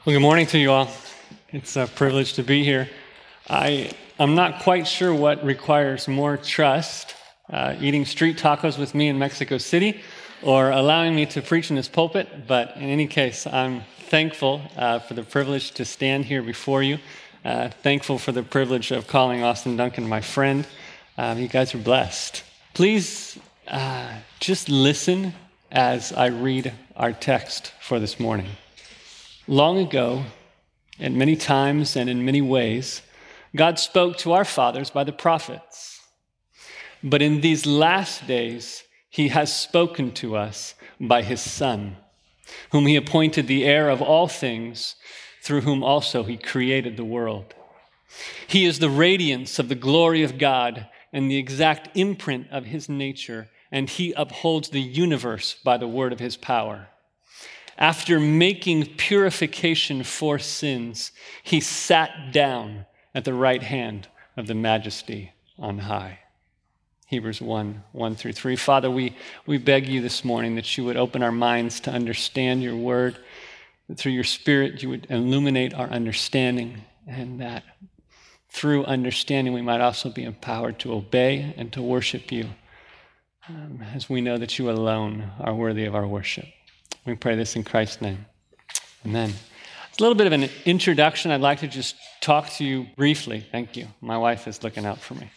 Well, good morning to you all. It's a privilege to be here. I'm not quite sure what requires more trust, eating street tacos with me in Mexico City or allowing me to preach in this pulpit, but in any case, I'm thankful for the privilege to stand here before you, thankful for the privilege of calling Austin Duncan my friend. You guys are blessed. Please just listen as I read our text for this morning. Long ago, at many times and in many ways, God spoke to our fathers by the prophets. But in these last days, he has spoken to us by his Son, whom he appointed the heir of all things, through whom also he created the world. He is the radiance of the glory of God and the exact imprint of his nature, and he upholds the universe by the word of his power. After making purification for sins, he sat down at the right hand of the Majesty on high. Hebrews 1:1-3. Father, we beg you this morning that you would open our minds to understand your word, that through your Spirit you would illuminate our understanding, and that through understanding we might also be empowered to obey and to worship you, as we know that you alone are worthy of our worship. We pray this in Christ's name. Amen. It's a little bit of an introduction. I'd like to just talk to you briefly. Thank you. My wife is looking out for me.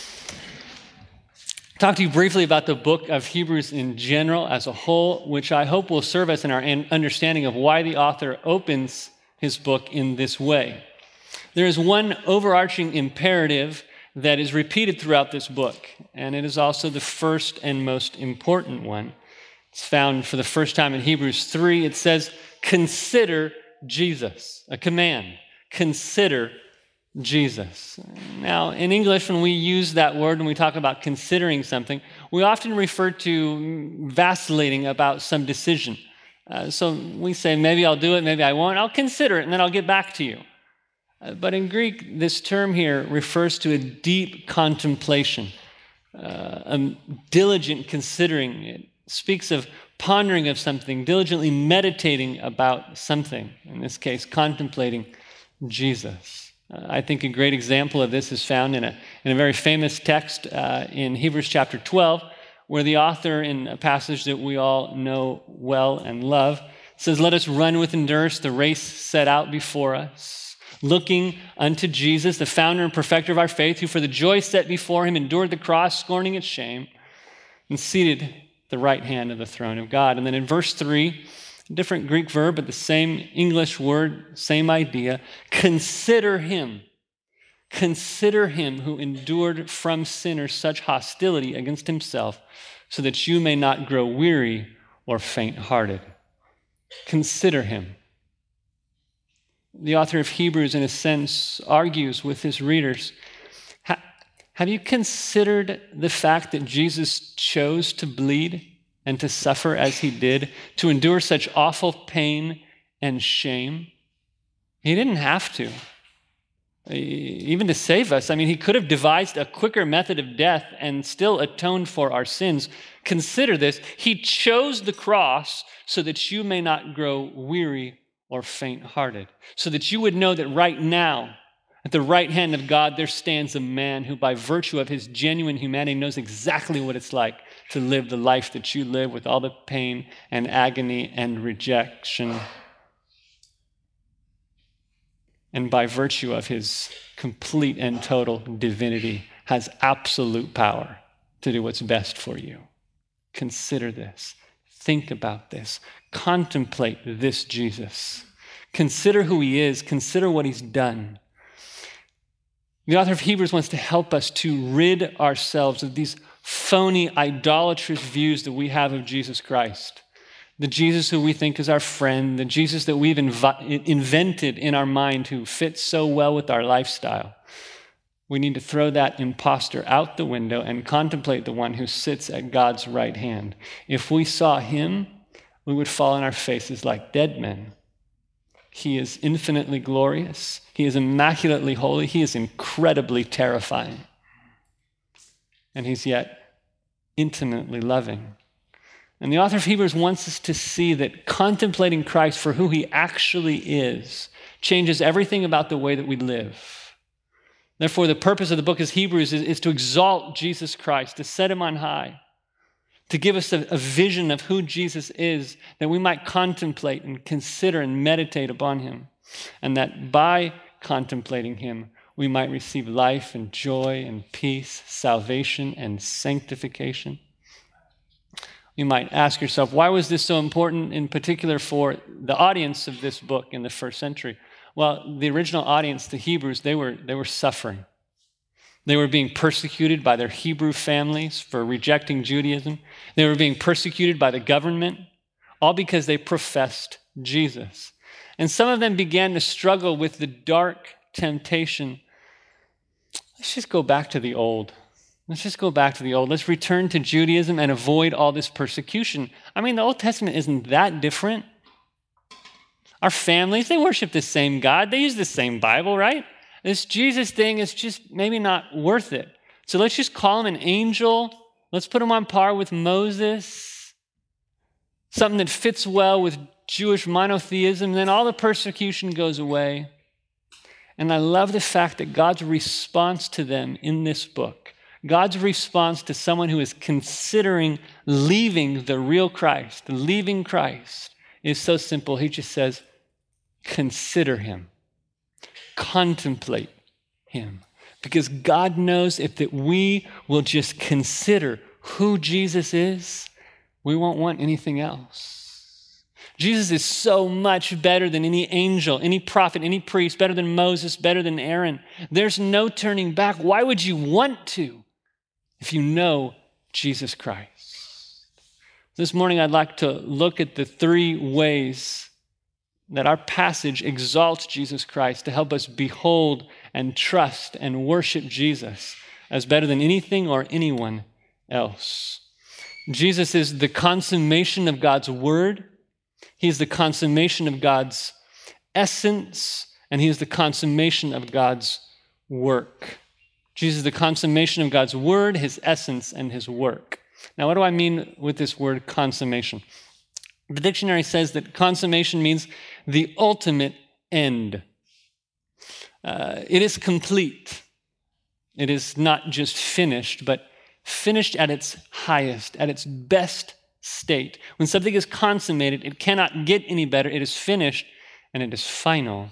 Talk to you briefly about the book of Hebrews in general as a whole, which I hope will serve us in our understanding of why the author opens his book in this way. There is one overarching imperative that is repeated throughout this book, and it is also the first and most important one. It's found for the first time in Hebrews 3. It says, consider Jesus, a command. Consider Jesus. Now, in English, when we use that word, when we talk about considering something, we often refer to vacillating about some decision. So we say, maybe I'll do it, maybe I won't. I'll consider it, and then I'll get back to you. But in Greek, this term here refers to a deep contemplation, a diligent considering. It speaks of pondering of something, diligently meditating about something, in this case, contemplating Jesus. I think a great example of this is found in a very famous text in Hebrews chapter 12, where the author, in a passage that we all know well and love, says, let us run with endurance the race set out before us, looking unto Jesus, the founder and perfecter of our faith, who for the joy set before him endured the cross, scorning its shame, and seated the right hand of the throne of God. And then in verse 3, a different Greek verb, but the same English word, same idea. Consider him who endured from sinners such hostility against himself, so that you may not grow weary or faint-hearted. Consider him. The author of Hebrews, in a sense, argues with his readers, have you considered the fact that Jesus chose to bleed and to suffer as he did, to endure such awful pain and shame? He didn't have to, even to save us. I mean, he could have devised a quicker method of death and still atoned for our sins. Consider this. He chose the cross so that you may not grow weary or faint-hearted, so that you would know that right now, at the right hand of God, there stands a man who, by virtue of his genuine humanity, knows exactly what it's like to live the life that you live with all the pain and agony and rejection. And by virtue of his complete and total divinity, has absolute power to do what's best for you. Consider this. Think about this. Contemplate this Jesus. Consider who he is. Consider what he's done. The author of Hebrews wants to help us to rid ourselves of these phony, idolatrous views that we have of Jesus Christ. The Jesus who we think is our friend, the Jesus that we've invented in our mind who fits so well with our lifestyle. We need to throw that imposter out the window and contemplate the one who sits at God's right hand. If we saw him, we would fall on our faces like dead men. He is infinitely glorious. He is immaculately holy. He is incredibly terrifying. And he's yet intimately loving. And the author of Hebrews wants us to see that contemplating Christ for who he actually is changes everything about the way that we live. Therefore, the purpose of the book of Hebrews is to exalt Jesus Christ, to set him on high, to give us a vision of who Jesus is, that we might contemplate and consider and meditate upon him, and that by contemplating him, we might receive life and joy and peace, salvation and sanctification. You might ask yourself, why was this so important in particular for the audience of this book in the first century? Well, the original audience, the Hebrews, they were suffering. They were being persecuted by their Hebrew families for rejecting Judaism. They were being persecuted by the government, all because they professed Jesus. And some of them began to struggle with the dark temptation. Let's just go back to the old. Let's just go back to the old. Let's return to Judaism and avoid all this persecution. I mean, the Old Testament isn't that different. Our families, they worship the same God. They use the same Bible, right? This Jesus thing is just maybe not worth it. So let's just call him an angel. Let's put him on par with Moses. Something that fits well with Jewish monotheism. Then all the persecution goes away. And I love the fact that God's response to them in this book, God's response to someone who is considering leaving the real Christ, leaving Christ, is so simple. He just says, consider him. Contemplate him. Because God knows if that we will just consider who Jesus is, we won't want anything else. Jesus is so much better than any angel, any prophet, any priest, better than Moses, better than Aaron. There's no turning back. Why would you want to if you know Jesus Christ? This morning, I'd like to look at the three ways that our passage exalts Jesus Christ to help us behold and trust and worship Jesus as better than anything or anyone else. Jesus is the consummation of God's word. He is the consummation of God's essence, and he is the consummation of God's work. Jesus is the consummation of God's word, his essence, and his work. Now, what do I mean with this word consummation? The dictionary says that consummation means the ultimate end. It is complete. It is not just finished, but finished at its highest, at its best state. When something is consummated, it cannot get any better. It is finished and it is final.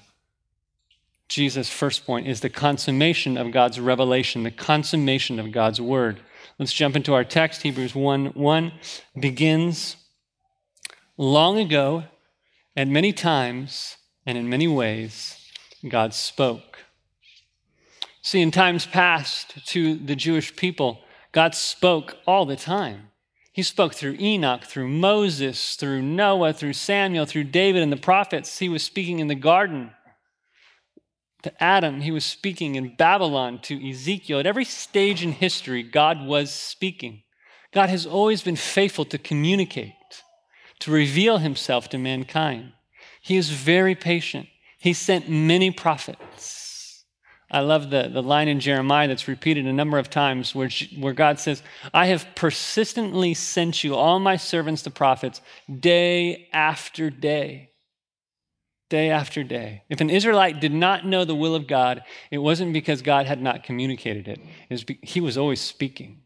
Jesus' first point is the consummation of God's revelation, the consummation of God's word. Let's jump into our text. Hebrews 1:1 begins, long ago, at many times and in many ways, God spoke. See, in times past to the Jewish people, God spoke all the time. He spoke through Enoch, through Moses, through Noah, through Samuel, through David and the prophets. He was speaking in the garden to Adam. He was speaking in Babylon to Ezekiel. At every stage in history, God was speaking. God has always been faithful to communicate, to reveal himself to mankind. He is very patient. He sent many prophets. I love the line in Jeremiah that's repeated a number of times where God says, I have persistently sent you, all my servants, the prophets, day after day. Day after day. If an Israelite did not know the will of God, it wasn't because God had not communicated it. He was always speaking.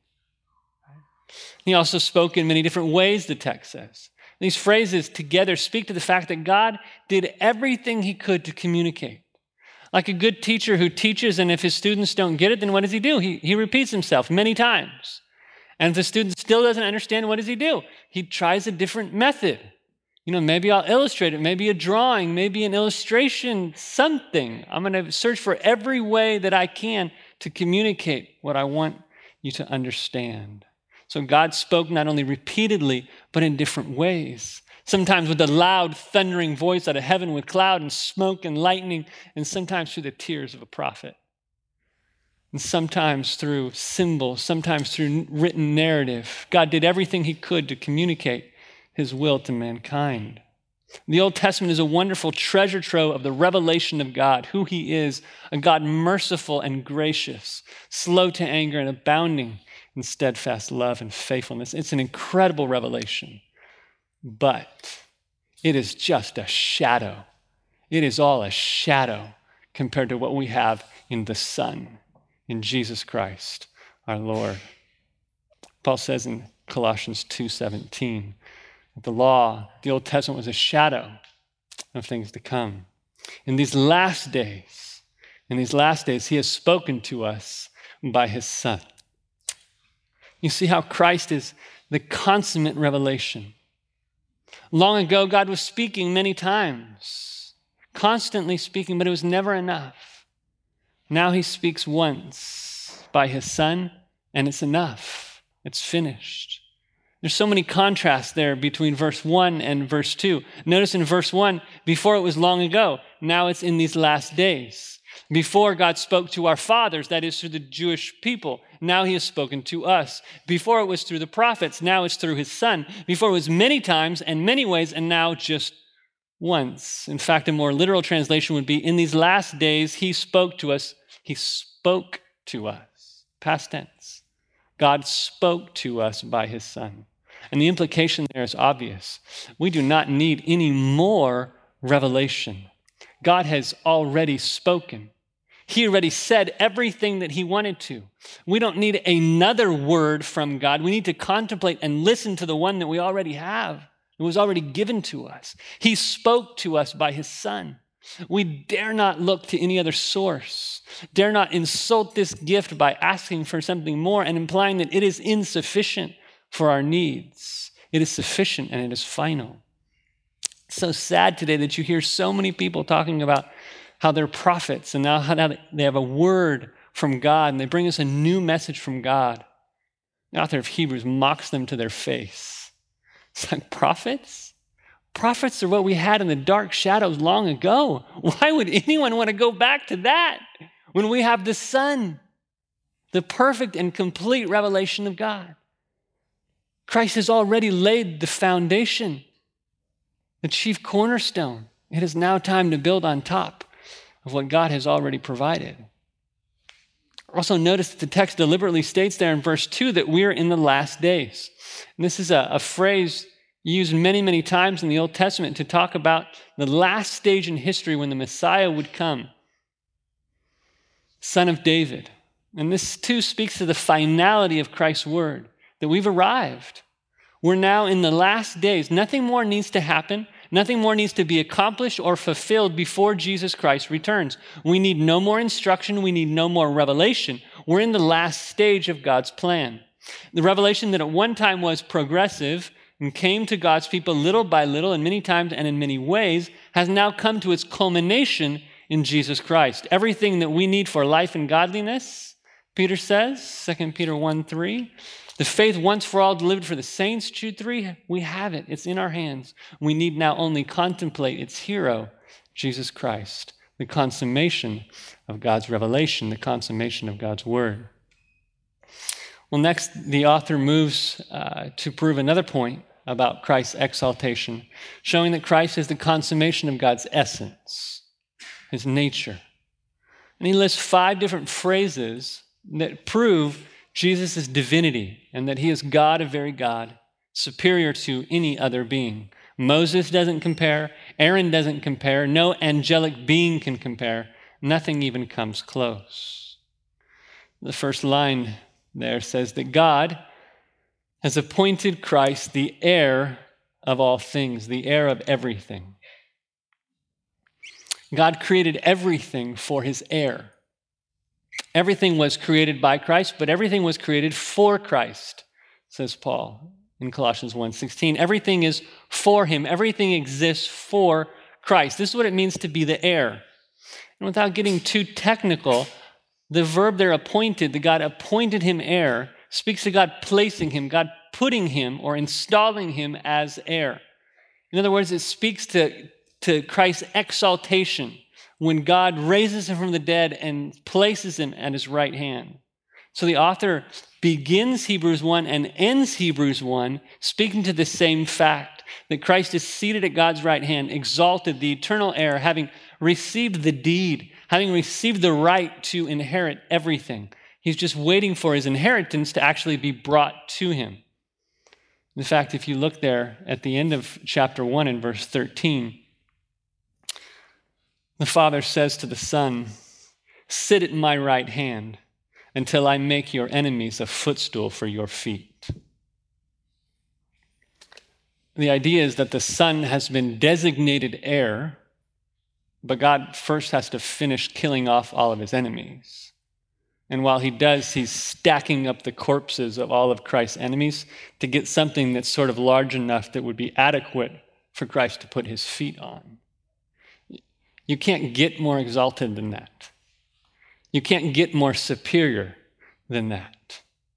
He also spoke in many different ways, the text says. These phrases together speak to the fact that God did everything he could to communicate. Like a good teacher who teaches, and if his students don't get it, then what does he do? He repeats himself many times. And if the student still doesn't understand, what does he do? He tries a different method. Maybe I'll illustrate it, maybe a drawing, maybe an illustration, something. I'm going to search for every way that I can to communicate what I want you to understand. So God spoke not only repeatedly, but in different ways. Sometimes with a loud, thundering voice out of heaven with cloud and smoke and lightning, and sometimes through the tears of a prophet. And sometimes through symbols, sometimes through written narrative. God did everything he could to communicate his will to mankind. The Old Testament is a wonderful treasure trove of the revelation of God, who he is, a God merciful and gracious, slow to anger and abounding in steadfast love and faithfulness. It's an incredible revelation. but it is just a shadow. It is all a shadow compared to what we have in the Son, in Jesus Christ, our Lord. Paul says in Colossians 2:17, that the law, the Old Testament, was a shadow of things to come. In these last days, he has spoken to us by his Son. You see how Christ is the consummate revelation. Long ago, God was speaking many times, constantly speaking, but it was never enough. Now he speaks once by his Son, and it's enough. It's finished. There's so many contrasts there between verse 1 and verse 2. Notice in verse 1, before it was long ago, now it's in these last days. Before God spoke to our fathers, that is through the Jewish people, now he has spoken to us. Before it was through the prophets, now it's through his Son. Before it was many times and many ways, and now just once. In fact, a more literal translation would be, in these last days, he spoke to us. He spoke to us. Past tense. God spoke to us by his Son. And the implication there is obvious. We do not need any more revelation. God has already spoken. He already said everything that he wanted to. We don't need another word from God. We need to contemplate and listen to the one that we already have. It was already given to us. He spoke to us by his Son. We dare not look to any other source, dare not insult this gift by asking for something more and implying that it is insufficient for our needs. It is sufficient and it is final. It's so sad today that you hear so many people talking about how they're prophets and now how they have a word from God and they bring us a new message from God. The author of Hebrews mocks them to their face. It's like, prophets? Prophets are what we had in the dark shadows long ago. Why would anyone want to go back to that when we have the Son, the perfect and complete revelation of God? Christ has already laid the foundation, the chief cornerstone. It is now time to build on top of what God has already provided. Also notice that the text deliberately states there in verse 2 that we're in the last days. And this is a phrase used many, many times in the Old Testament to talk about the last stage in history when the Messiah would come, Son of David. And this too speaks to the finality of Christ's word, that we've arrived. We're now in the last days. Nothing more needs to happen. Nothing more needs to be accomplished or fulfilled before Jesus Christ returns. We need no more instruction. We need no more revelation. We're in the last stage of God's plan. The revelation that at one time was progressive and came to God's people little by little and many times and in many ways has now come to its culmination in Jesus Christ. Everything that we need for life and godliness, Peter says, 2 Peter 1:3, the faith once for all delivered for the saints, Jude 3, we have it. It's in our hands. We need now only contemplate its hero, Jesus Christ, the consummation of God's revelation, the consummation of God's word. Well, next, the author moves to prove another point about Christ's exaltation, showing that Christ is the consummation of God's essence, his nature. And he lists 5 different phrases that prove Jesus' divinity and that he is God of very God, superior to any other being. Moses doesn't compare. Aaron doesn't compare. No angelic being can compare. Nothing even comes close. The first line there says that God has appointed Christ the heir of all things, the heir of everything. God created everything for his heir. Everything was created by Christ, but everything was created for Christ, says Paul in Colossians 1:16. Everything is for him. Everything exists for Christ. This is what it means to be the heir. And without getting too technical, the verb there, appointed, that God appointed him heir, speaks to God placing him, God putting him or installing him as heir. In other words, it speaks to Christ's exaltation when God raises him from the dead and places him at his right hand. So the author begins Hebrews 1 and ends Hebrews 1 speaking to the same fact, that Christ is seated at God's right hand, exalted, the eternal heir, having received the deed, having received the right to inherit everything. He's just waiting for his inheritance to actually be brought to him. In fact, if you look there at the end of chapter 1 in verse 13, the Father says to the Son, "Sit at my right hand until I make your enemies a footstool for your feet." The idea is that the Son has been designated heir, but God first has to finish killing off all of his enemies. And while he does, he's stacking up the corpses of all of Christ's enemies to get something that's sort of large enough that would be adequate for Christ to put his feet on. You can't get more exalted than that. You can't get more superior than that.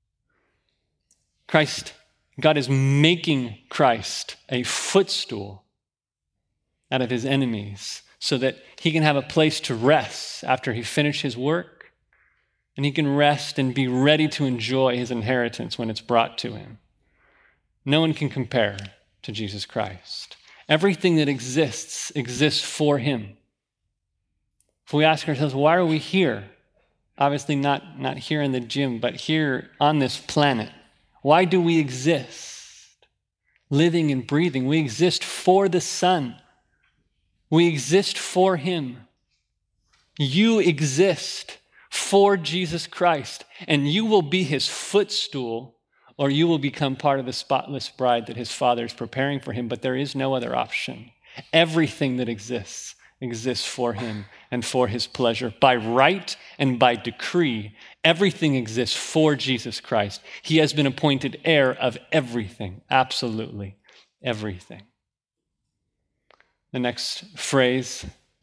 God is making Christ a footstool out of his enemies so that he can have a place to rest after he finished his work, and he can rest and be ready to enjoy his inheritance when it's brought to him. No one can compare to Jesus Christ. Everything that exists for him. If we ask ourselves, why are we here? Obviously not here in the gym, but here on this planet. Why do we exist? Living and breathing. We exist for the Son. We exist for him. You exist for Jesus Christ, and you will be his footstool, or you will become part of the spotless bride that his Father is preparing for him, but there is no other option. Everything that exists for him and for his pleasure. By right and by decree, everything exists for Jesus Christ. He has been appointed heir of everything, absolutely everything. The next phrase,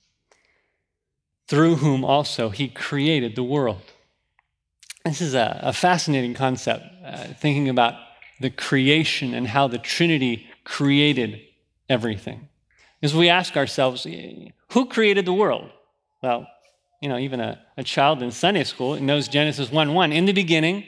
through whom also he created the world. This is a fascinating concept, thinking about the creation and how the Trinity created everything. As we ask ourselves, who created the world? Well, even a child in Sunday school knows Genesis 1:1. In the beginning,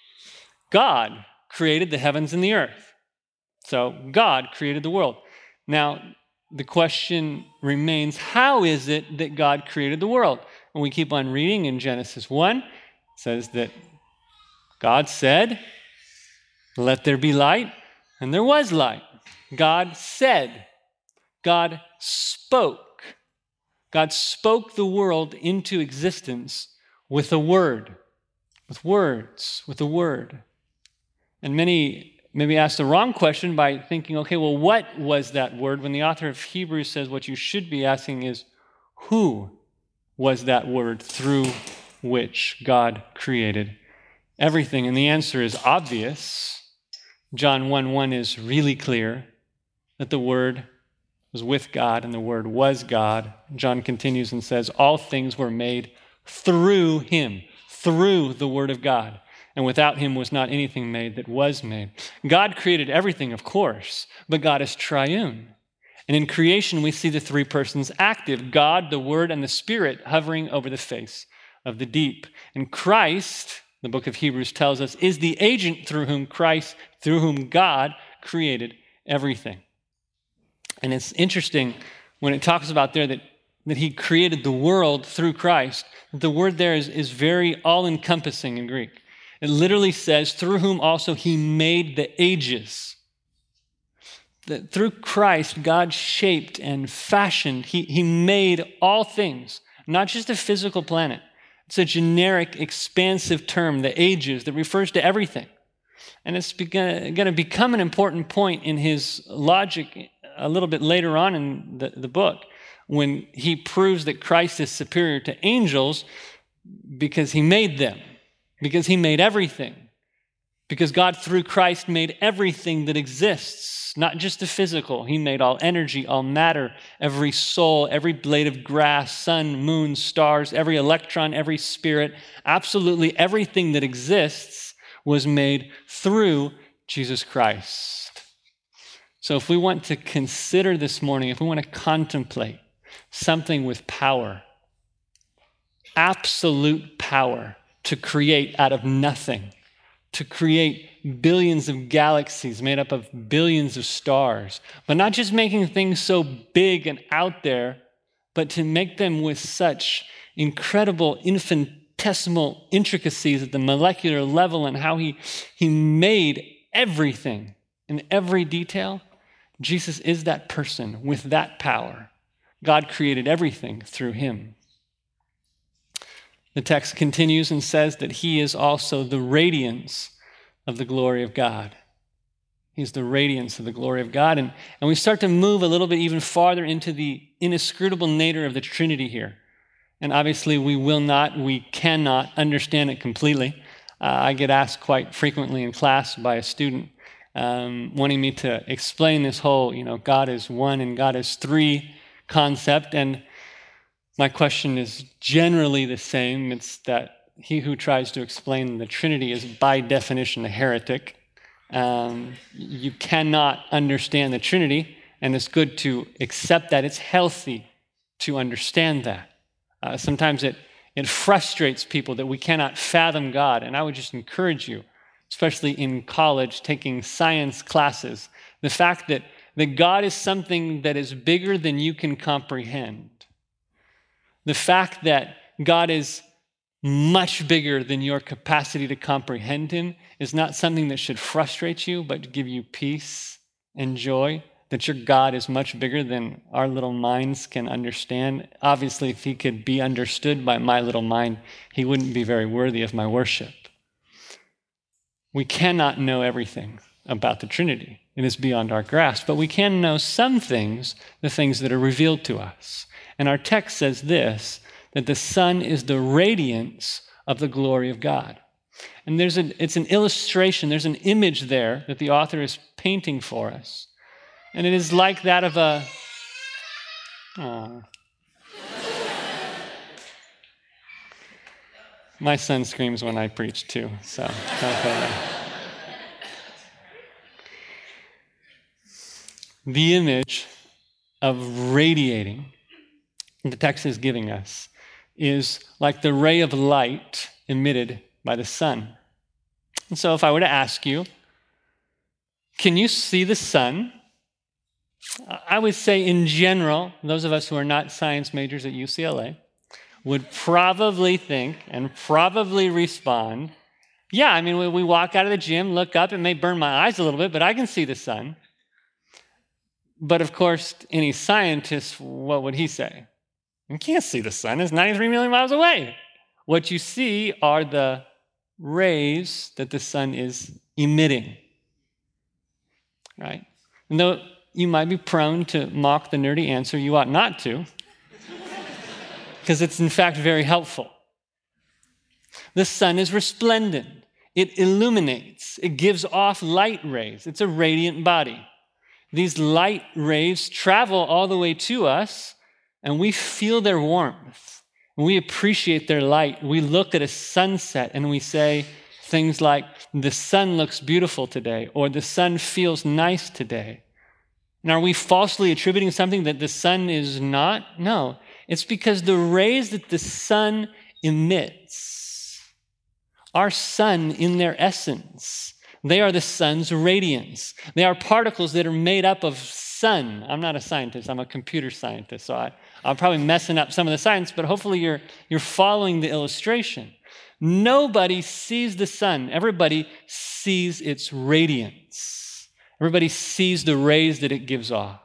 God created the heavens and the earth. So God created the world. Now, the question remains, how is it that God created the world? And we keep on reading in Genesis 1. It says that God said, "Let there be light," and there was light. God said. God spoke. God spoke the world into existence with a word, with words, with a word. And many maybe ask the wrong question by thinking, okay, well, what was that word? When the author of Hebrews says what you should be asking is, who was that word through which God created everything? And the answer is obvious. John 1:1 is really clear that the Word was with God and the Word was God. John continues and says, all things were made through him, through the Word of God. And without him was not anything made that was made. God created everything, of course, but God is triune. And in creation, we see the three persons active, God, the Word, and the Spirit hovering over the face of the deep. And Christ, the book of Hebrews tells us, is the agent through whom God created everything. And it's interesting when it talks about there that he created the world through Christ. The word there is very all-encompassing in Greek. It literally says, through whom also he made the ages. That through Christ, God shaped and fashioned. He made all things, not just a physical planet. It's a generic, expansive term, the ages, that refers to everything. And it's going to become an important point in his logic a little bit later on in the book, when he proves that Christ is superior to angels because he made them, because he made everything, because God through Christ made everything that exists, not just the physical. He made all energy, all matter, every soul, every blade of grass, sun, moon, stars, every electron, every spirit, absolutely everything that exists was made through Jesus Christ. So if we want to consider this morning, if we want to contemplate something with power, absolute power to create out of nothing, to create billions of galaxies made up of billions of stars, but not just making things so big and out there, but to make them with such incredible infinitesimal intricacies at the molecular level and how he made everything in every detail, Jesus is that person with that power. God created everything through him. The text continues and says that he is also the radiance of the glory of God. He's the radiance of the glory of God. And we start to move a little bit even farther into the inescrutable nature of the Trinity here. And obviously we cannot understand it completely. I get asked quite frequently in class by a student wanting me to explain this whole, God is one and God is three concept. And my question is generally the same. It's that he who tries to explain the Trinity is by definition a heretic. You cannot understand the Trinity, and it's good to accept that. It's healthy to understand that. Sometimes it frustrates people that we cannot fathom God, and I would just encourage you, especially in college, taking science classes, the fact that God is something that is bigger than you can comprehend. The fact that God is much bigger than your capacity to comprehend him is not something that should frustrate you, but to give you peace and joy, that your God is much bigger than our little minds can understand. Obviously, if he could be understood by my little mind, he wouldn't be very worthy of my worship. We cannot know everything about the Trinity. It is beyond our grasp, but we can know some things, the things that are revealed to us. And our text says this, that the Son is the radiance of the glory of God. And it's an illustration, there's an image there that the author is painting for us. And it is like that of a... My son screams when I preach too, so... Okay. The image of radiating, the text is giving us, is like the ray of light emitted by the sun. And so if I were to ask you, can you see the sun? I would say in general, those of us who are not science majors at UCLA would probably think and probably respond, yeah, I mean, we walk out of the gym, look up, it may burn my eyes a little bit, but I can see the sun. But of course, any scientist, what would he say? You can't see the sun, it's 93 million miles away. What you see are the rays that the sun is emitting, right? And though you might be prone to mock the nerdy answer, you ought not to, because it's in fact very helpful. The sun is resplendent. It illuminates. It gives off light rays. It's a radiant body. These light rays travel all the way to us, and we feel their warmth. We appreciate their light. We look at a sunset and we say things like, the sun looks beautiful today, or the sun feels nice today. And are we falsely attributing something that the sun is not? No. It's because the rays that the sun emits are sun in their essence. They are the sun's radiance. They are particles that are made up of sun. I'm not a scientist, I'm a computer scientist, so I'm probably messing up some of the science, but hopefully you're following the illustration. Nobody sees the sun. Everybody sees its radiance. Everybody sees the rays that it gives off.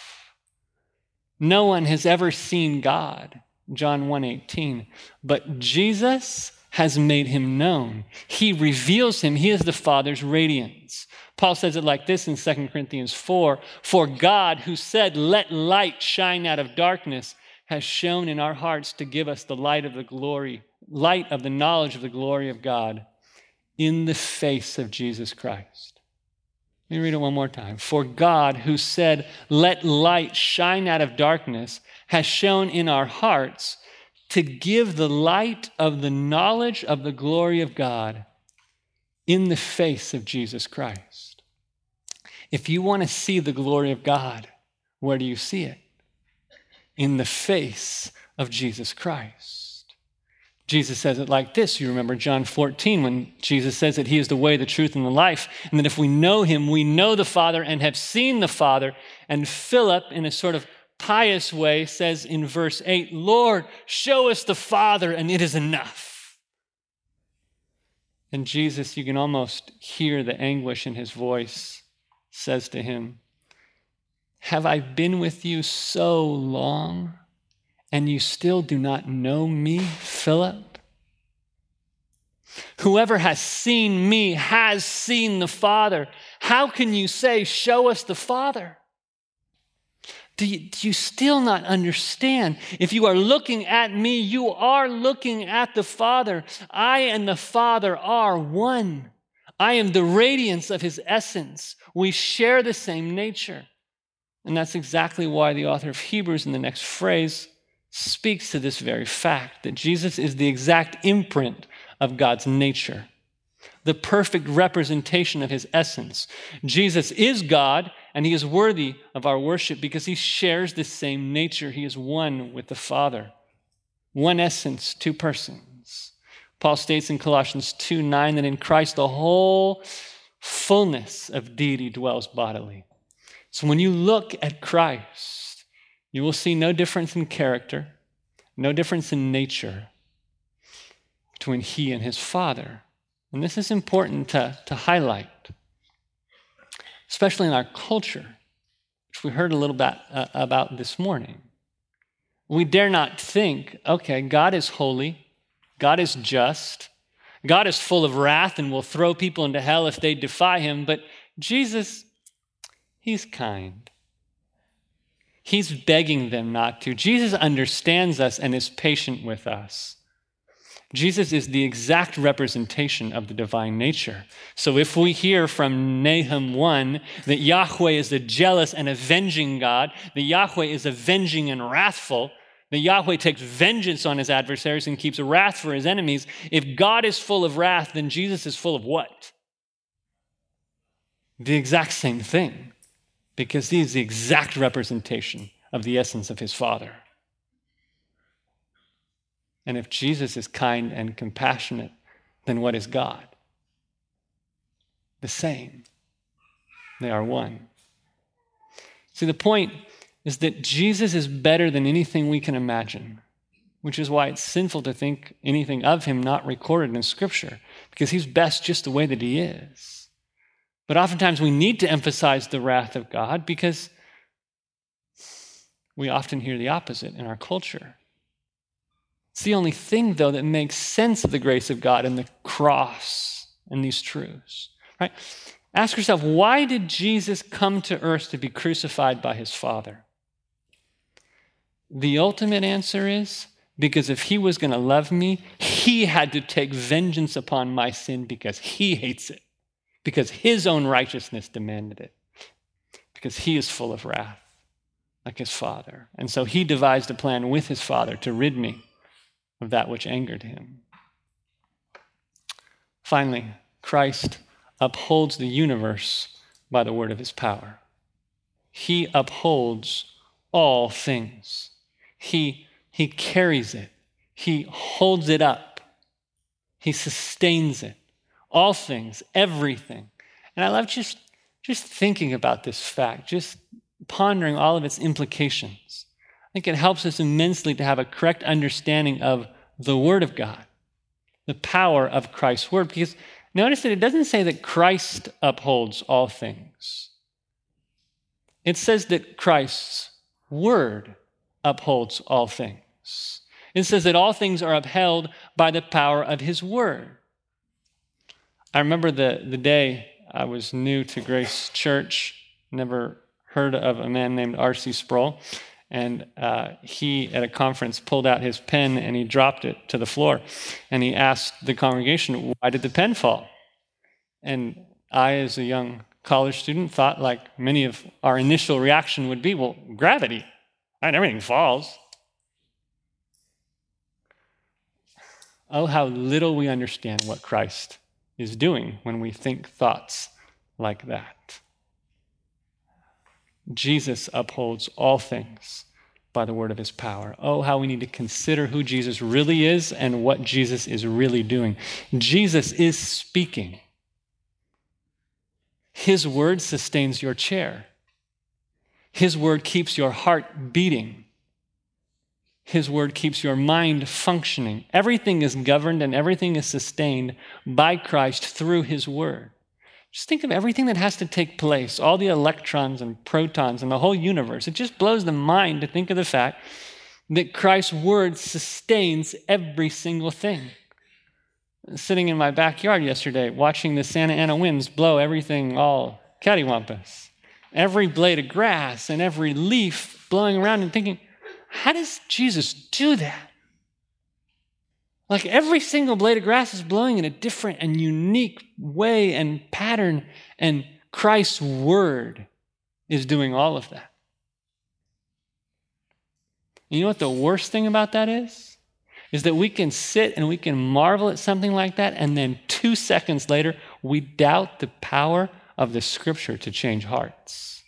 No one has ever seen God, John 1:18, but Jesus has made him known. He reveals him. He is the Father's radiance. Paul says it like this in 2 Corinthians 4, for God, who said, let light shine out of darkness, has shone in our hearts to give us the light of the knowledge of the glory of God in the face of Jesus Christ. Let me read it one more time. For God, who said, let light shine out of darkness, has shone in our hearts to give the light of the knowledge of the glory of God in the face of Jesus Christ. If you want to see the glory of God, where do you see it? In the face of Jesus Christ. Jesus says it like this. You remember John 14 when Jesus says that he is the way, the truth, and the life, and that if we know him, we know the Father and have seen the Father. And Philip, in a sort of pious way, says in verse 8, Lord, show us the Father, and it is enough. And Jesus, you can almost hear the anguish in his voice says to him, "Have I been with you so long, and you still do not know me, Philip? Whoever has seen me has seen the Father. How can you say, 'Show us the Father'?" Do you still not understand? If you are looking at me, you are looking at the Father. I and the Father are one. I am the radiance of his essence. We share the same nature. And that's exactly why the author of Hebrews in the next phrase speaks to this very fact, that Jesus is the exact imprint of God's nature, the perfect representation of his essence. Jesus is God, and he is worthy of our worship because he shares the same nature. He is one with the Father. One essence, two persons. Paul states in Colossians 2:9 that in Christ the whole fullness of deity dwells bodily. So when you look at Christ, you will see no difference in character, no difference in nature between he and his Father. And this is important to highlight, especially in our culture, which we heard a little bit about this morning. We dare not think, okay, God is holy, God is just, God is full of wrath and will throw people into hell if they defy him, but Jesus, he's kind. He's begging them not to. Jesus understands us and is patient with us. Jesus is the exact representation of the divine nature. So if we hear from Nahum 1 that Yahweh is a jealous and avenging God, that Yahweh is avenging and wrathful, that Yahweh takes vengeance on his adversaries and keeps wrath for his enemies, if God is full of wrath, then Jesus is full of what? The exact same thing, because he is the exact representation of the essence of his Father. And if Jesus is kind and compassionate, then what is God? The same. They are one. See, the point is that Jesus is better than anything we can imagine, which is why it's sinful to think anything of him not recorded in Scripture, because he's best just the way that he is. But oftentimes we need to emphasize the wrath of God because we often hear the opposite in our culture. It's the only thing, though, that makes sense of the grace of God and the cross and these truths, right? Ask yourself, why did Jesus come to earth to be crucified by his Father? The ultimate answer is because if he was going to love me, he had to take vengeance upon my sin because he hates it, because his own righteousness demanded it, because he is full of wrath like his Father. And so he devised a plan with his Father to rid me of that which angered him. Finally, Christ upholds the universe by the word of his power. He upholds all things. He carries it. He holds it up. He sustains it. All things, everything. And I love just thinking about this fact, just pondering all of its implications. I think it helps us immensely to have a correct understanding of the Word of God, the power of Christ's Word. Because notice that it doesn't say that Christ upholds all things. It says that Christ's Word upholds all things. It says that all things are upheld by the power of his Word. I remember the day I was new to Grace Church, never heard of a man named R.C. Sproul, and he, at a conference, pulled out his pen and he dropped it to the floor, and he asked the congregation, "Why did the pen fall?" And I, as a young college student, thought, like many of our initial reaction would be, well, gravity. Right, everything falls. Oh, how little we understand what Christ is doing when we think thoughts like that. Jesus upholds all things by the word of his power. Oh, how we need to consider who Jesus really is and what Jesus is really doing. Jesus is speaking. His word sustains your chair. His word keeps your heart beating. His word keeps your mind functioning. Everything is governed and everything is sustained by Christ through his word. Just think of everything that has to take place, all the electrons and protons and the whole universe. It just blows the mind to think of the fact that Christ's word sustains every single thing. Sitting in my backyard yesterday, watching the Santa Ana winds blow everything all cattywampus. Every blade of grass and every leaf blowing around, and thinking, how does Jesus do that? Like every single blade of grass is blowing in a different and unique way and pattern, and Christ's word is doing all of that. You know what the worst thing about that is? Is that we can sit and we can marvel at something like that, and then 2 seconds later, we doubt the power of the scripture to change hearts.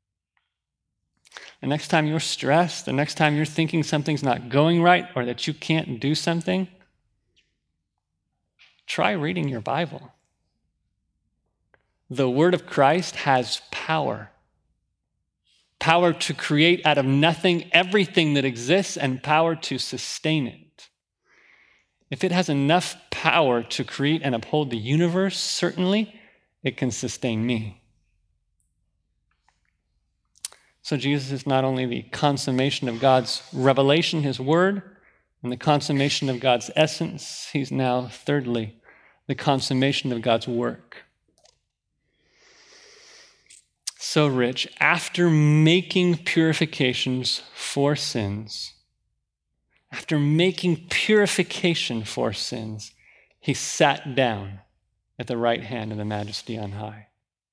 The next time you're stressed, the next time you're thinking something's not going right or that you can't do something, try reading your Bible. The word of Christ has power. Power to create out of nothing everything that exists, and power to sustain it. If it has enough power to create and uphold the universe, certainly it can sustain me. So Jesus is not only the consummation of God's revelation, his word, and the consummation of God's essence, he's now, thirdly, the consummation of God's work. So rich, after making purifications for sins, after making purification for sins, he sat down at the right hand of the Majesty on high.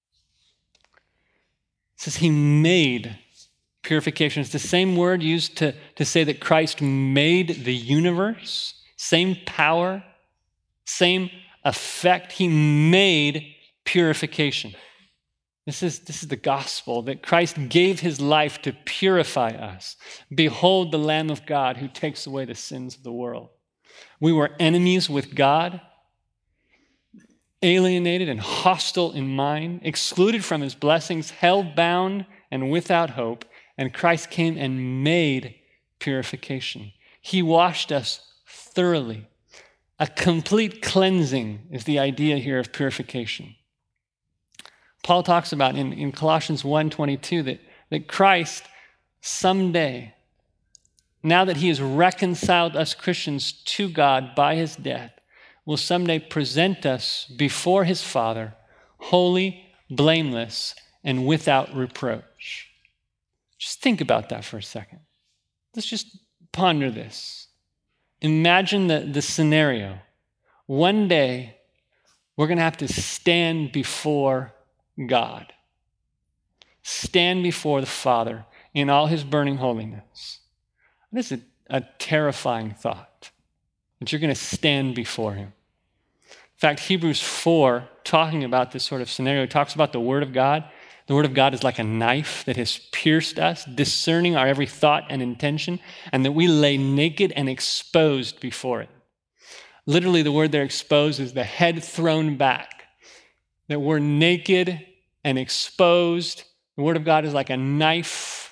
It says he made purification. It's the same word used to say that Christ made the universe, same power, same effect. He made purification. This is the gospel, that Christ gave his life to purify us. Behold the Lamb of God who takes away the sins of the world. We were enemies with God, alienated and hostile in mind, excluded from his blessings, held bound and without hope, and Christ came and made purification. He washed us thoroughly. A complete cleansing is the idea here of purification. Paul talks about in Colossians 1:22 that Christ someday, now that he has reconciled us Christians to God by his death, will someday present us before his Father, holy, blameless, and without reproach. Just think about that for a second. Let's just ponder this. Imagine the scenario. One day, we're going to have to stand before God. Stand before the Father in all his burning holiness. This is a terrifying thought, that you're going to stand before him. In fact, Hebrews 4, talking about this sort of scenario, talks about the Word of God. The Word of God is like a knife that has pierced us, discerning our every thought and intention, and that we lay naked and exposed before it. Literally, the word there, exposed, is the head thrown back. That we're naked and exposed. The Word of God is like a knife,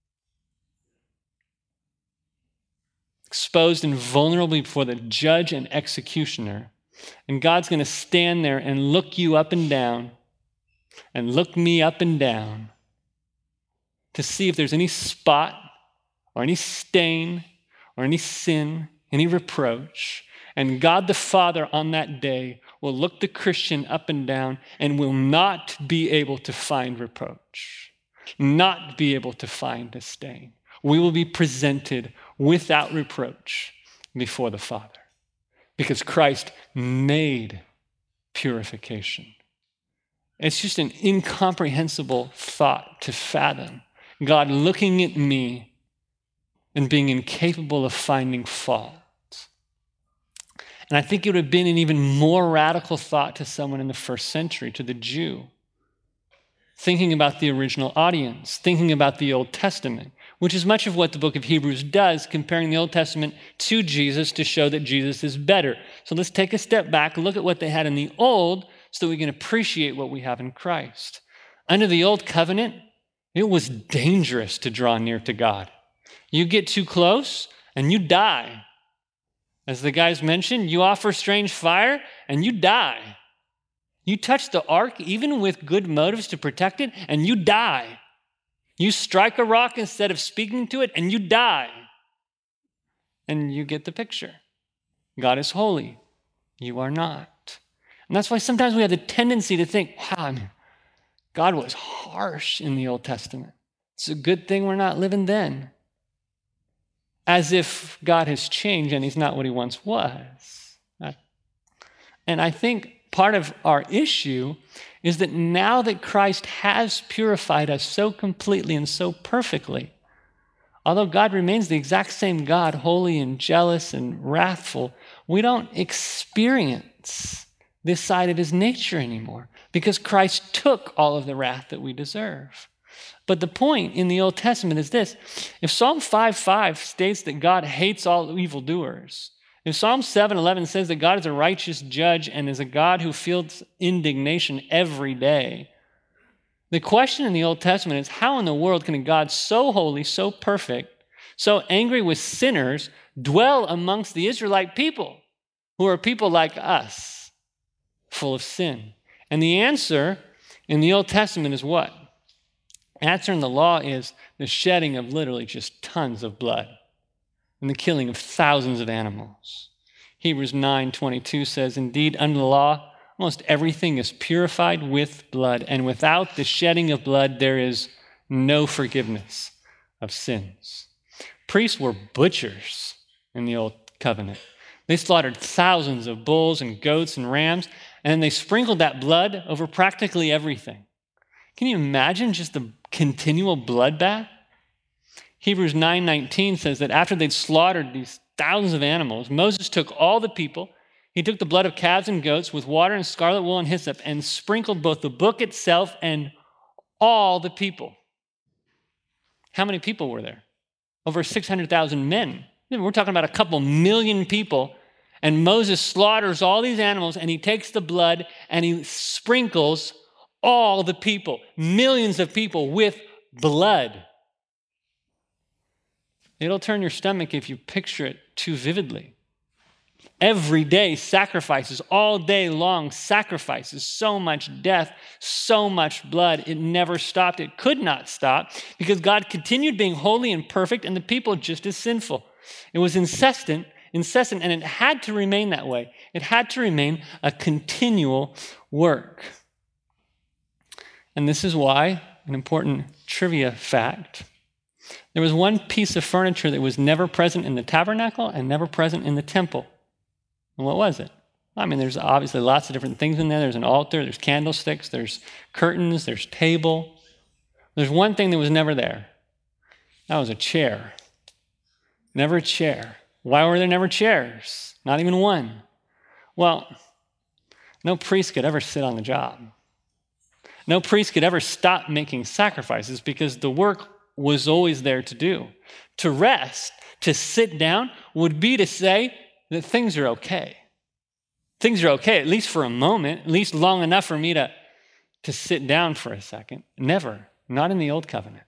exposed and vulnerable before the judge and executioner. And God's going to stand there and look you up and down, and look me up and down, to see if there's any spot or any stain or any sin, any reproach. And God the Father on that day will look the Christian up and down and will not be able to find reproach, not be able to find a stain. We will be presented without reproach before the Father, because Christ made purification. It's just an incomprehensible thought to fathom. God looking at me and being incapable of finding fault. And I think it would have been an even more radical thought to someone in the first century, to the Jew. Thinking about the original audience, thinking about the Old Testament, which is much of what the book of Hebrews does, comparing the Old Testament to Jesus to show that Jesus is better. So let's take a step back, look at what they had in the Old, so that we can appreciate what we have in Christ. Under the Old Covenant, it was dangerous to draw near to God. You get too close and you die. As the guys mentioned, you offer strange fire and you die. You touch the ark, even with good motives to protect it, and you die. You strike a rock instead of speaking to it, and you die. And you get the picture. God is holy. You are not. And that's why sometimes we have the tendency to think, wow, God was harsh in the Old Testament. It's a good thing we're not living then. As if God has changed and he's not what he once was. And I think part of our issue is that now that Christ has purified us so completely and so perfectly, although God remains the exact same God, holy and jealous and wrathful, we don't experience this side of his nature anymore because Christ took all of the wrath that we deserve. But the point in the Old Testament is this. If Psalm 5:5 states that God hates all evildoers, if Psalm 7:11 says that God is a righteous judge and is a God who feels indignation every day, the question in the Old Testament is how in the world can a God so holy, so perfect, so angry with sinners dwell amongst the Israelite people who are people like us, full of sin? And the answer in the Old Testament is what? The answer in the law is the shedding of literally just tons of blood and the killing of thousands of animals. Hebrews 9:22 says, indeed, under the law, almost everything is purified with blood, and without the shedding of blood, there is no forgiveness of sins. Priests were butchers in the Old Covenant. They slaughtered thousands of bulls and goats and rams, and they sprinkled that blood over practically everything. Can you imagine just the continual bloodbath? Hebrews 9:19 says that after they'd slaughtered these thousands of animals, Moses took all the people, he took the blood of calves and goats with water and scarlet wool and hyssop and sprinkled both the book itself and all the people. How many people were there? Over 600,000 men. We're talking about a couple million people, and Moses slaughters all these animals, and he takes the blood and he sprinkles all the people, millions of people with blood. It'll turn your stomach if you picture it too vividly. Every day sacrifices, all day long sacrifices, so much death, so much blood. It never stopped. It could not stop because God continued being holy and perfect and the people just as sinful. It was incessant, and it had to remain that way. It had to remain a continual work. And this is why, an important trivia fact, there was one piece of furniture that was never present in the tabernacle and never present in the temple. And what was it? I mean, there's obviously lots of different things in there. There's an altar, there's candlesticks, there's curtains, there's table. There's one thing that was never there. That was a chair. Never a chair. Why were there never chairs? Not even one. Well, no priest could ever sit on the job. No priest could ever stop making sacrifices because the work was always there to do. To rest, to sit down, would be to say that things are okay. Things are okay, at least for a moment, at least long enough for me to sit down for a second. Never, not in the Old Covenant.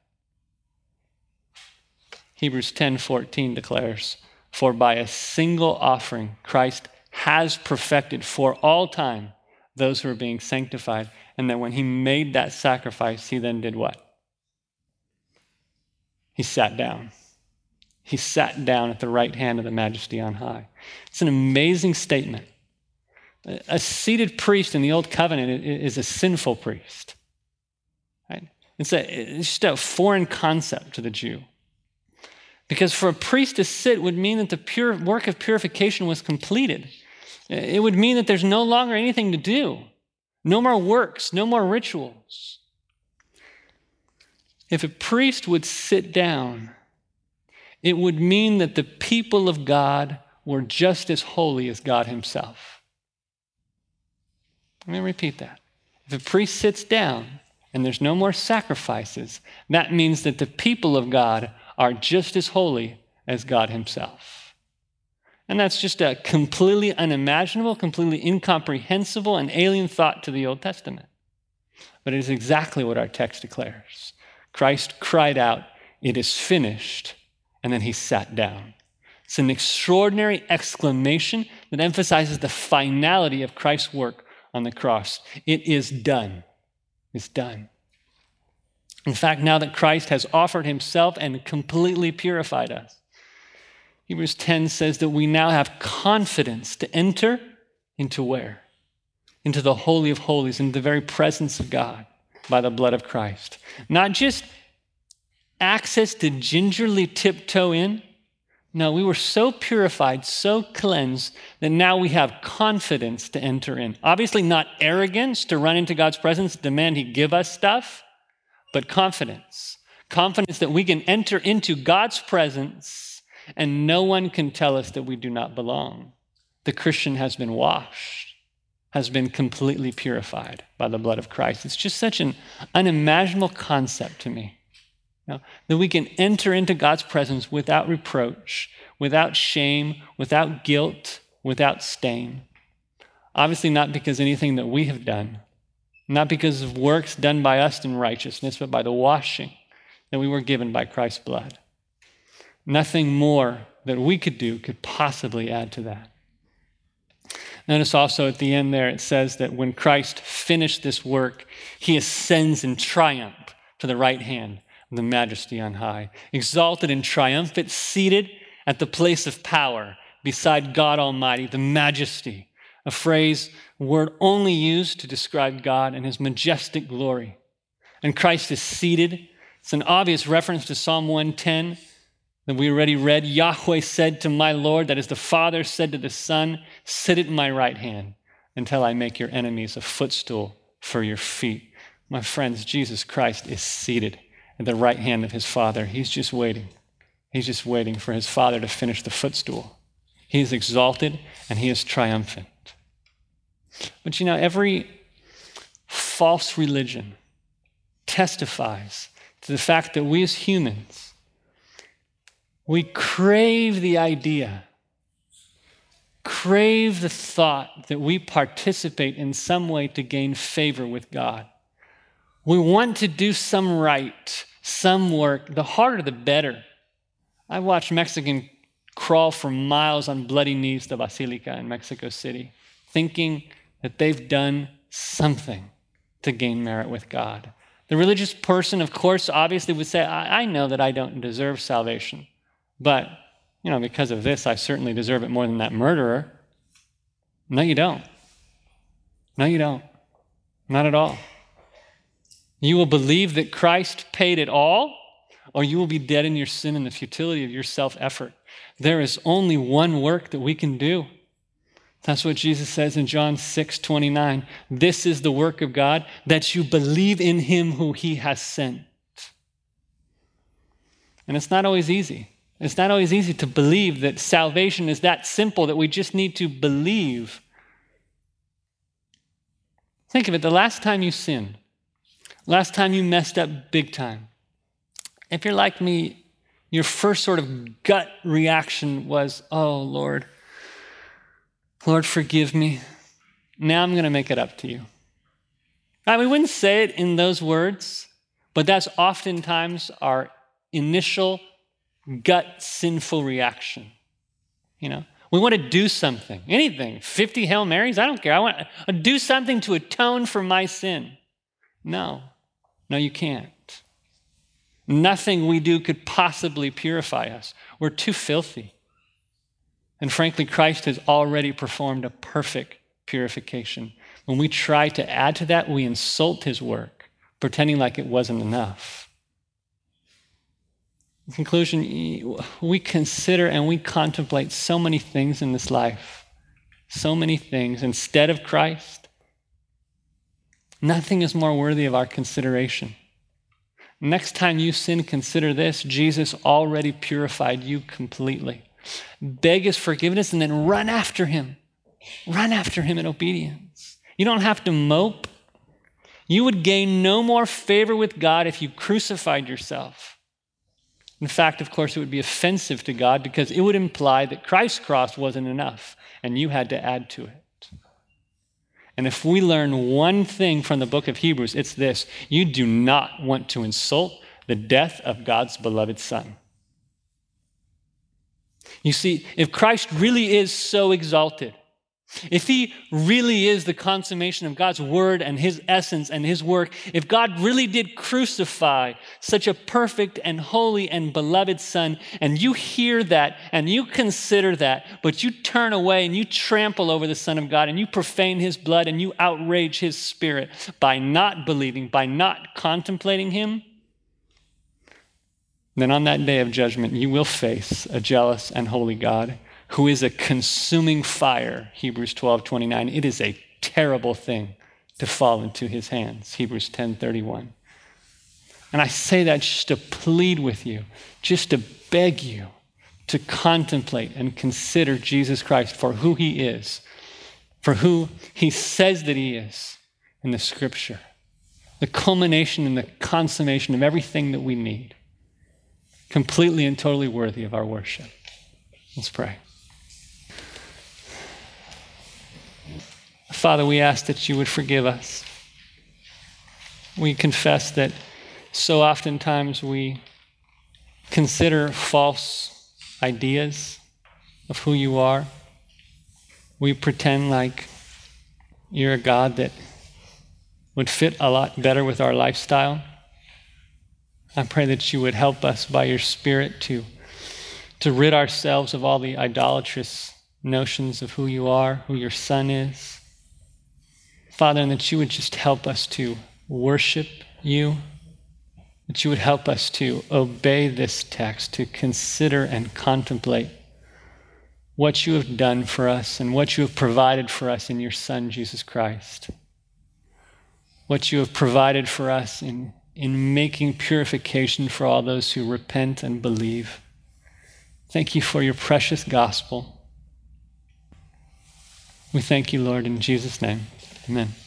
Hebrews 10:14 declares, for by a single offering, Christ has perfected for all time those who are being sanctified. And that when he made that sacrifice, he then did what? He sat down. He sat down at the right hand of the Majesty on high. It's an amazing statement. A seated priest in the Old Covenant is a sinful priest. Right? It's just a foreign concept to the Jew. Because for a priest to sit would mean that the pure work of purification was completed. It would mean that there's no longer anything to do. No more works, no more rituals. If a priest would sit down, it would mean that the people of God were just as holy as God himself. Let me repeat that. If a priest sits down and there's no more sacrifices, that means that the people of God are just as holy as God himself. And that's just a completely unimaginable, completely incomprehensible, and alien thought to the Old Testament. But it is exactly what our text declares. Christ cried out, "It is finished," and then he sat down. It's an extraordinary exclamation that emphasizes the finality of Christ's work on the cross. It is done. It's done. In fact, now that Christ has offered himself and completely purified us, Hebrews 10 says that we now have confidence to enter into where? Into the Holy of Holies, into the very presence of God by the blood of Christ. Not just access to gingerly tiptoe in. No, we were so purified, so cleansed, that now we have confidence to enter in. Obviously not arrogance to run into God's presence, demand he give us stuff, but confidence. Confidence that we can enter into God's presence and no one can tell us that we do not belong. The Christian has been washed, has been completely purified by the blood of Christ. It's just such an unimaginable concept to me. That we can enter into God's presence without reproach, without shame, without guilt, without stain. Obviously not because anything that we have done, not because of works done by us in righteousness, but by the washing that we were given by Christ's blood. Nothing more that we could do could possibly add to that. Notice also at the end there, it says that when Christ finished this work, he ascends in triumph to the right hand of the Majesty on high, exalted and triumphant, seated at the place of power beside God Almighty, the Majesty, a word only used to describe God and his majestic glory. And Christ is seated. It's an obvious reference to Psalm 110 that we already read. Yahweh said to my Lord, that is the Father said to the Son, sit at my right hand until I make your enemies a footstool for your feet. My friends, Jesus Christ is seated at the right hand of his Father. He's just waiting. He's just waiting for his Father to finish the footstool. He is exalted and he is triumphant. But every false religion testifies to the fact that we as humans, we crave the idea, crave the thought that we participate in some way to gain favor with God. We want to do some right, some work. The harder, the better. I watched Mexicans crawl for miles on bloody knees to Basilica in Mexico City, thinking that they've done something to gain merit with God. The religious person, of course, obviously would say, I know that I don't deserve salvation, but, because of this, I certainly deserve it more than that murderer. No, you don't. No, you don't. Not at all. You will believe that Christ paid it all, or you will be dead in your sin and the futility of your self-effort. There is only one work that we can do. That's what Jesus says in John 6:29. This is the work of God, that you believe in him who he has sent. And it's not always easy. It's not always easy to believe that salvation is that simple, that we just need to believe. Think of it, the last time you sinned, last time you messed up big time. If you're like me, your first sort of gut reaction was, oh, Lord, forgive me. Now I'm going to make it up to you. We wouldn't say it in those words, but that's oftentimes our initial gut sinful reaction. We want to do something, anything, 50 Hail Marys, I don't care. I want to do something to atone for my sin. No, you can't. Nothing we do could possibly purify us. We're too filthy. And frankly, Christ has already performed a perfect purification. When we try to add to that, we insult his work, pretending like it wasn't enough. In conclusion, we consider and we contemplate so many things in this life, so many things. Instead of Christ, nothing is more worthy of our consideration. Next time you sin, consider this: Jesus already purified you completely. Beg his forgiveness and then run after him. Run after him in obedience. You don't have to mope. You would gain no more favor with God if you crucified yourself. In fact, of course, it would be offensive to God because it would imply that Christ's cross wasn't enough and you had to add to it. And if we learn one thing from the book of Hebrews, it's this: you do not want to insult the death of God's beloved Son. You see, if Christ really is so exalted, If he really is the consummation of God's word and his essence and his work, if God really did crucify such a perfect and holy and beloved Son, and you hear that and you consider that, but you turn away and you trample over the Son of God and you profane his blood and you outrage his spirit by not believing, by not contemplating him, then on that day of judgment, you will face a jealous and holy God who is a consuming fire, Hebrews 12:29. It is a terrible thing to fall into his hands, Hebrews 10:31. And I say that just to plead with you, just to beg you to contemplate and consider Jesus Christ for who he is, for who he says that he is in the Scripture, the culmination and the consummation of everything that we need, completely and totally worthy of our worship. Let's pray. Father, we ask that you would forgive us. We confess that so oftentimes we consider false ideas of who you are. We pretend like you're a God that would fit a lot better with our lifestyle. I pray that you would help us by your Spirit to rid ourselves of all the idolatrous notions of who you are, who your Son is. Father, and that you would just help us to worship you, that you would help us to obey this text, to consider and contemplate what you have done for us and what you have provided for us in your Son, Jesus Christ. What you have provided for us in making purification for all those who repent and believe. Thank you for your precious gospel. We thank you, Lord, in Jesus' name. Amen.